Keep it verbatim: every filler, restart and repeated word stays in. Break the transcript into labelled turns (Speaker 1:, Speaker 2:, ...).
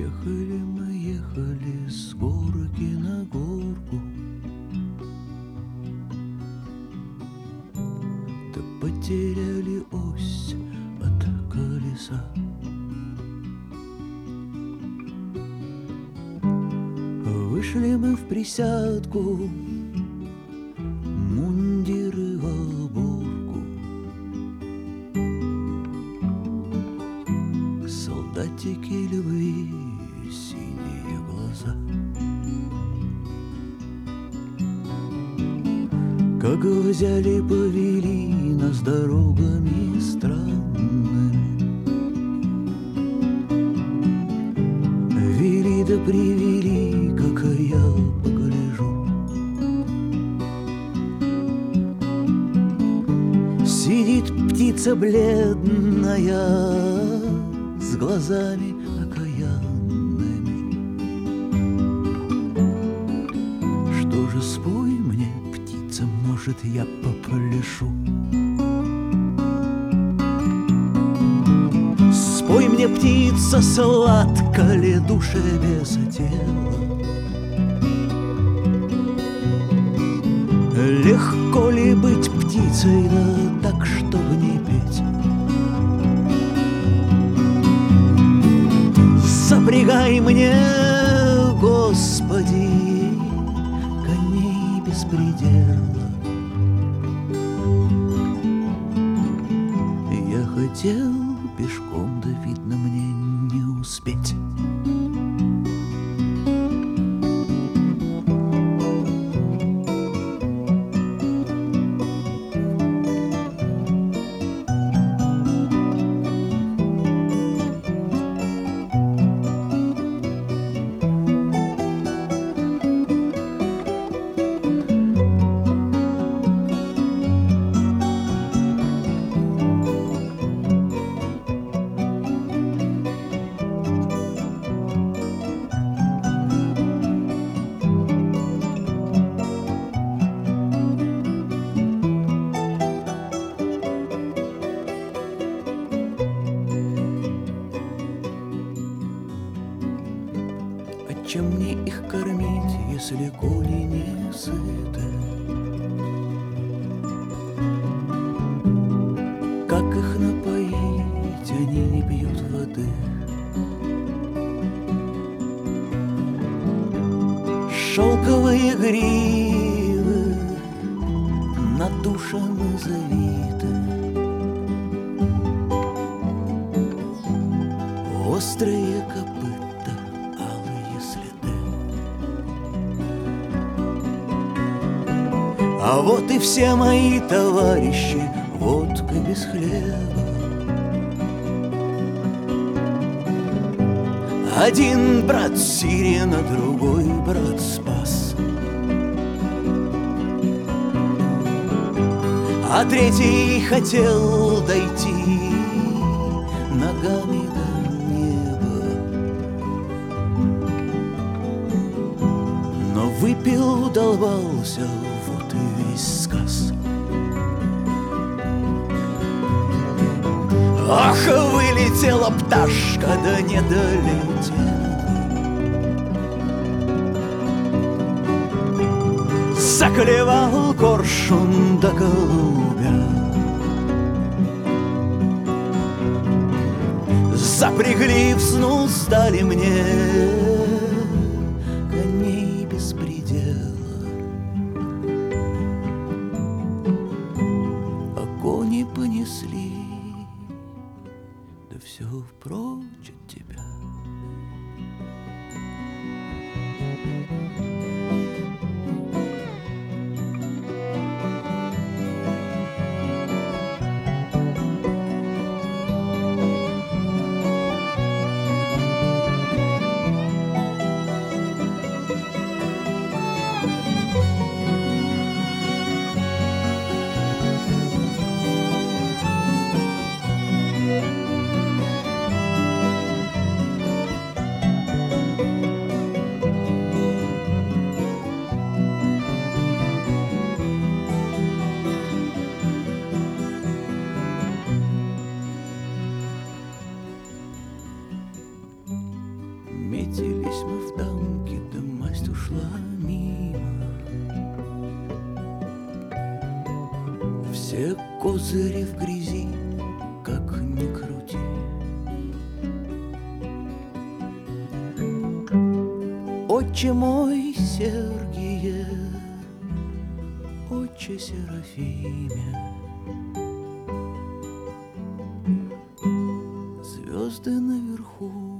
Speaker 1: Ехали мы, ехали с горки на горку, да потеряли ось от колеса. Вышли мы в присядку, мундиры в оборку, солдатики львы, синие глаза. Как взяли, повели нас дорогами странными, вели да привели, как я погляжу. Сидит птица бледная с глазами окаянными. Что же, спой мне, птица, может, я попляшу. Спой мне, птица, сладко ли душе без тела? Легко ли быть птицей, да так, чтобы не петь? Запрягай мне, Господи, коней без предела. Я хотел пешком, да видно мне не успеть. Чем мне их кормить, если кони не сыты? Как их напоить, они не пьют воды. Шелковые гривы надушены, завиты, острые копыта, алые следы. А вот и все мои товарищи, водка без хлеба. Один брат Сирина, другой брат Спас, а третий хотел дойти ногами до неба, но выпил, долбался, вот и весь сказ. Ах, вылетела пташка, да не долетела. Заклевал коршун да голубя. Запрягли, взнуздали мне коней без предела. А кони понесли, да все прочь от тебя. Все козыри в грязи, как ни крути. Отче мой, Сергие, Отче Серафиме, звезды наверху